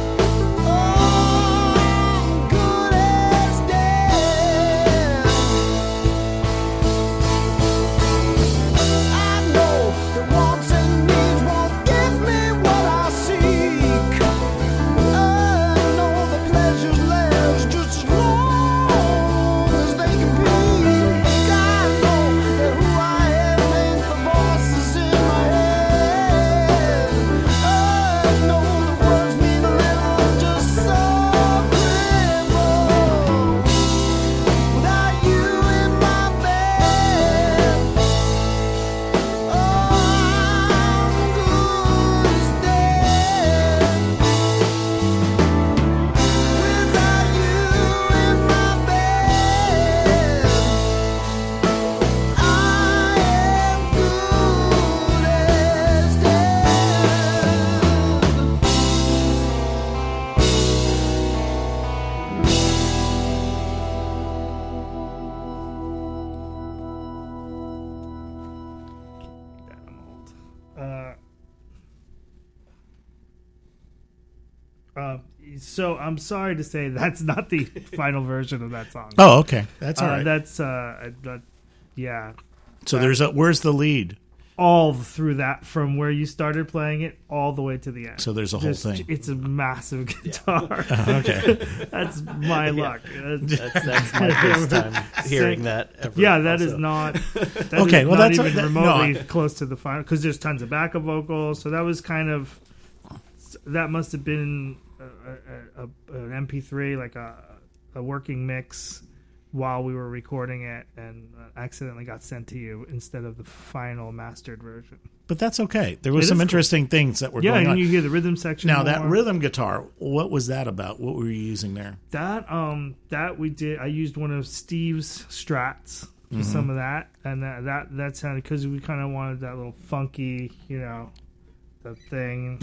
Uh, so I'm sorry to say that's not the final version of that song. Oh, okay, that's all Uh, right. That's uh, uh, yeah. so there's a where's the lead? All through that, from where you started playing it all the way to the end. So there's a whole Just- thing. It's a massive guitar. Okay. That's my luck. Uh, That's, that's my first time hearing that ever. Yeah, that is also. not. That Okay, is well, not that's- even that- remotely no, I- close to the final because there's tons of backup vocals. So that was kind of that must have been a, a, a, an M P three, like a a working mix while we were recording it, and uh, accidentally got sent to you instead of the final mastered version. But that's okay. There was It some is cool. interesting things that were Yeah, going and on. you hear the rhythm section. Now that more. rhythm guitar, what was that about? What were you using there? That um that we did. I used one of Steve's Strats for Mm-hmm. some of that, and that that, that sounded because we kind of wanted that little funky, you know, the thing.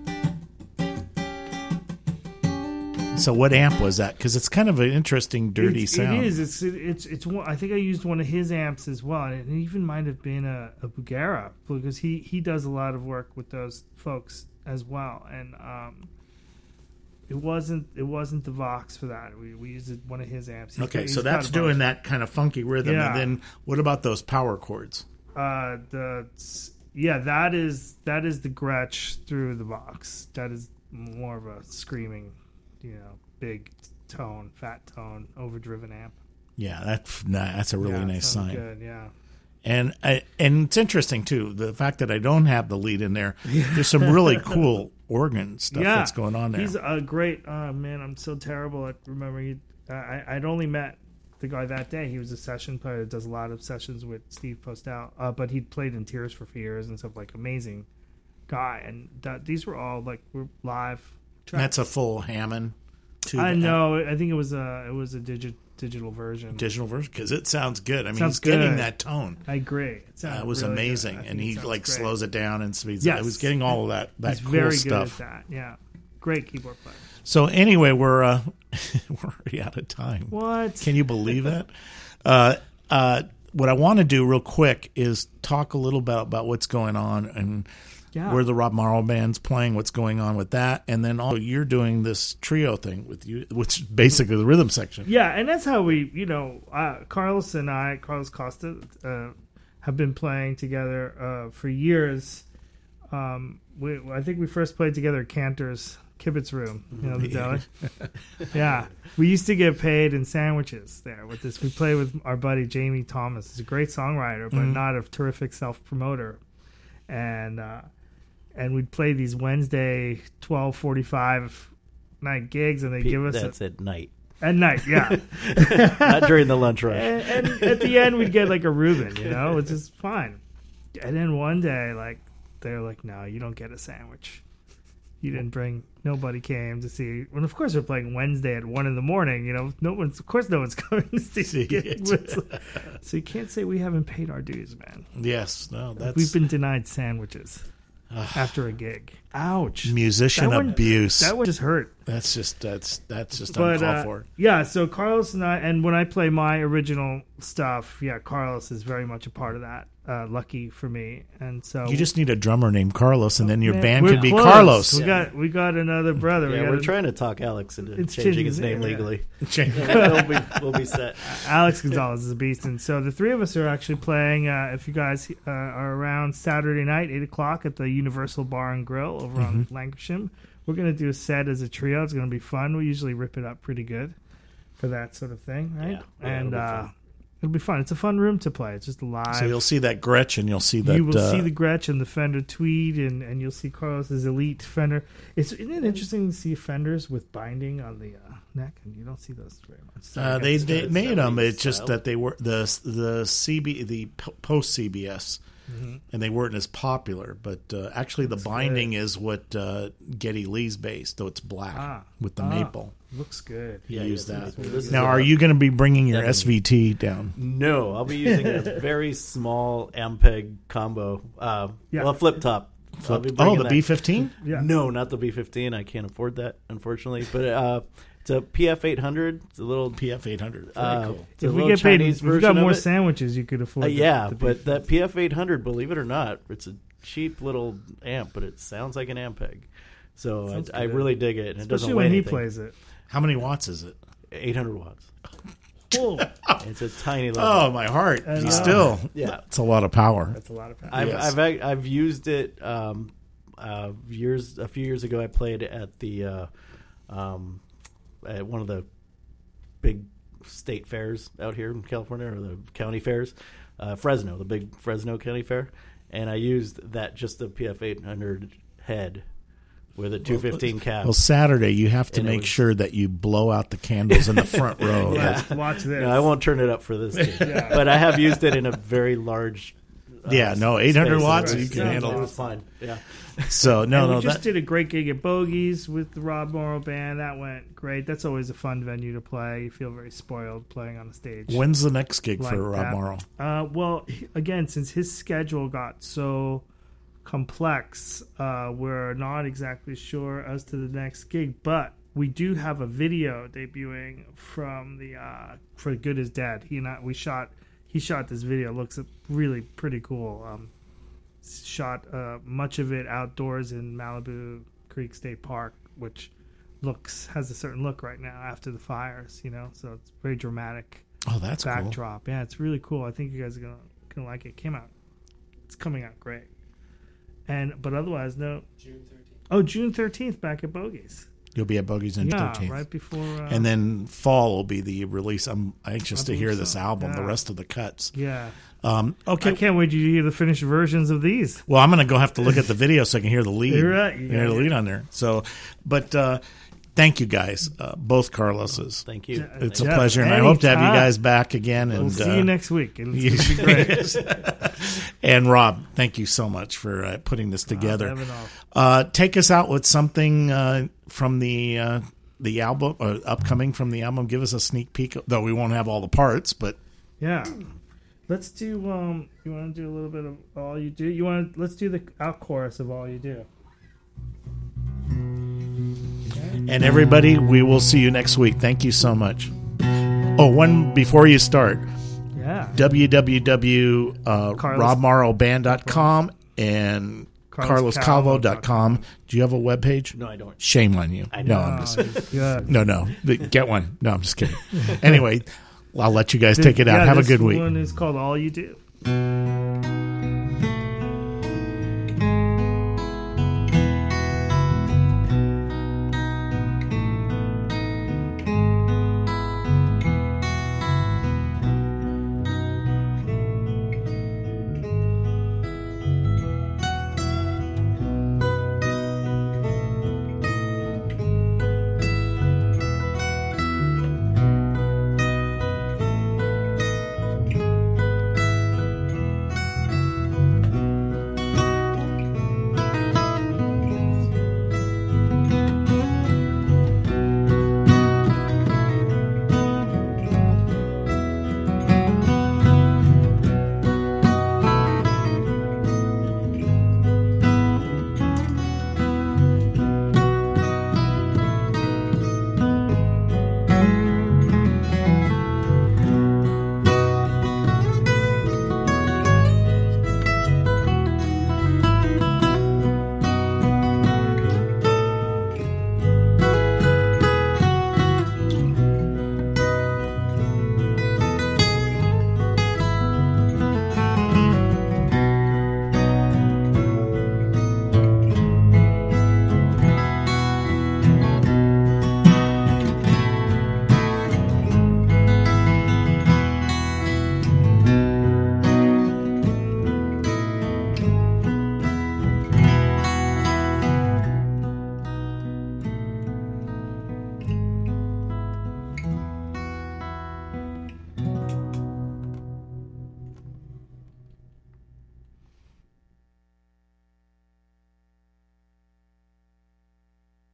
So what amp was that? Because it's kind of an interesting, dirty It's- sound. It is. It's it's it's. one- I think I used one of his amps as well, and it even might have been a, a Bugera because he he does a lot of work with those folks as well, and um. It wasn't. It wasn't the Vox for that. We we used one of his amps. He's Okay, got- so he's got that's a bunch. doing that kind of funky rhythm. Yeah. And then what about those power chords? Uh, the yeah, that is that is the Gretsch through the box. That is more of a screaming, you know, big tone, fat tone, overdriven amp. Yeah, that's nah, that's a really Yeah, nice sounds sign. Good, yeah. And I, and it's interesting too the fact that I don't have the lead in there. There's some really cool organ stuff yeah, that's going on there. He's a great. Oh man, I'm so terrible at remembering. He, I I'd only met the guy that day. He was a session player that does a lot of sessions with Steve Postel. Uh, but he'd played in Tears for Fears and stuff. Like amazing guy. And that, these were all like were live And tracks. that's a full Hammond. Tube I amp- know. I think it was a it was a digi- digital version. digital version because it sounds good. I mean, Sounds he's getting good. that tone. I agree. It That sounded was really good. amazing, I think and it he sounds like great. slows it down and speeds. Yes. It. I was getting all of that. That He's cool very stuff. good at that. Yeah, great keyboard player. So anyway, we're uh, we're already out of time. What? Can you believe that? uh, uh, what I want to do real quick is talk a little bit about what's going on and Yeah. where the Rob Morrow band's playing, what's going on with that, and then also you're doing this trio thing with you, which is basically the rhythm section. Yeah, and that's how we, you know, uh, Carlos and I, Carlos Costa, uh, have been playing together uh, for years. Um, we, I think we first played together at Cantor's Kibitz Room, you know, the deli. Yeah, we used to get paid in sandwiches there with this. We played with our buddy Jamie Thomas. He's a great songwriter, but not a terrific self promoter. And uh, and we'd play these Wednesday twelve forty five night gigs, and they give us That's a, at night, at night, yeah. not during the lunch rush. and, and at the end we'd get like a Reuben, you know, which is fine. And then one day, like they're like, "No, you don't get a sandwich. You didn't bring. Nobody came to see." And of course, we're playing Wednesday at one in the morning. You know, no one's. Of course, no one's coming to see. See it. it. So you can't say we haven't paid our dues, man. Yes, no, that's We've been denied sandwiches after a gig. Ouch. musician That one- abuse. That would just hurt. that's just that's that's just But uncalled uh, for. yeah, so Carlos and I, and when I play my original stuff, yeah, Carlos is very much a part of that. Uh, lucky for me, and so You just need a drummer named Carlos, and then your Man, band we're could be close. Carlos. We got we got another brother. Yeah, we got we're a- trying to talk Alex into It's changing changing his his name name, yeah. legally. Change- we'll, be, we'll be set. Alex Gonzalez is a beast, and so the three of us are actually playing. Uh, if you guys uh, are around Saturday night, eight o'clock at the Universal Bar and Grill over on Mm-hmm. Lancashire, we're going to do a set as a trio. It's going to be fun. We usually rip it up pretty good for that sort of thing, right? Yeah, yeah, and it'll be uh, fun. it'll be fun. It's a fun room to play. It's just live. So you'll see that Gretsch, and you'll see that you will uh, see the Gretsch and the Fender Tweed, and, and you'll see Carlos's Elite Fender. It's isn't it interesting to see Fenders with binding on the uh, neck, and you don't see those very much. So Uh, I they guess- they it's made them. seventies It's just style. that they were the the C B the post C B S, and they weren't as popular. But uh, actually, the binding is what uh, Geddy Lee's based, though it's black Ah. with the Ah. maple. looks good. You Yeah, use yeah, that. this is Now, a- are you going to be bringing your Definitely. S V T down? No, I'll be using a very small Ampeg combo. Uh, Yeah. Well, a flip top. I'll be Oh, bringing the that. B fifteen. Yeah. No, not the B fifteen. I can't afford that, unfortunately. But uh, it's a P F eight hundred. It's a little. P F eight hundred. Very uh, cool. it's a If we little get paid, Chinese if we version got of more it. sandwiches, you could afford. Uh, the- yeah, the but beef. that P F eight hundred, believe it or not, it's a cheap little amp, but it sounds like an Ampeg. So Sounds I, I good. really dig it. And it doesn't Especially weigh when he anything. plays it. How many watts is it? eight hundred watts. Cool. It's a tiny little. Oh, my heart. And, Be uh, still. Yeah. It's a lot of power. That's a lot of power. I've, Yes. I've ac- I've used it um, uh, years a few years ago. I played at the uh, um, at one of the big state fairs out here in California, or the county fairs, uh, Fresno, the big Fresno County Fair, and I used that just the P F eight hundred head with a two fifteen cap. Well, Saturday, you have to And it make was- sure that you blow out the candles in the front row. Yeah. Watch this. No, I won't turn it up for this game, Yeah. but I have used it in a very large. Uh, Yeah, no, eight hundred space. watts, It you was- can it handle was it. fine. Yeah. So, no, and no, we just that, did a great gig at Bogies with the Rob Morrow Band. That went great. That's always a fun venue to play. You feel very spoiled playing on the stage. when's the next gig like for Rob that. Morrow? Uh, well, he- again, since his schedule got so complex, uh, we're not exactly sure as to the next gig, but we do have a video debuting from the uh, For Good Is Dead. He and I, we shot. He shot this video. It looks really pretty cool. Um, shot uh, much of it outdoors in Malibu Creek State Park, which looks has a certain look right now after the fires. You know, so it's very dramatic Oh, that's cool. backdrop. Yeah, it's really cool. I think you guys are gonna gonna like it. Came out. It's coming out great. And but otherwise, no. June thirteenth. Oh, June thirteenth, back at Bogies. You'll be at Bogies on Yeah, thirteenth. right before. Uh, And then fall will be the release. I'm anxious I to hear believe this so. album, the Yeah. rest of the cuts. yeah, Um, okay. I can't wait to hear the finished versions of these. Well, I'm going to go have to look at the video so I can hear the lead. You're right, you Hear the gotta- lead on there. So, but uh, thank you guys, uh, both Carloses. Thank you. It's a Jeff, pleasure, and I hope to have you anytime. guys back again. And We'll see uh, you next week. And it's gonna be great. and Rob, thank you so much for uh, putting this together. Rob Evanoff. Uh, take us out with something uh, from the uh, the album, or upcoming from the album. Give us a sneak peek, though we won't have all the parts. But Yeah. Let's do. Um, you want to do a little bit of All You Do? You want? to Let's do the out chorus of All You Do. and everybody, we will see you next week. Thank you so much. Oh, one before you start. Yeah. w w w dot Carlos- rob morrow band dot com and carlos calvo dot com. Do you have a webpage? No, I don't. Shame on you. I no, know. I'm just Oh, good. no, no. Get one. No, I'm just kidding. Anyway, I'll let you guys take it out. Yeah, Have a this good week. One is called All You Do.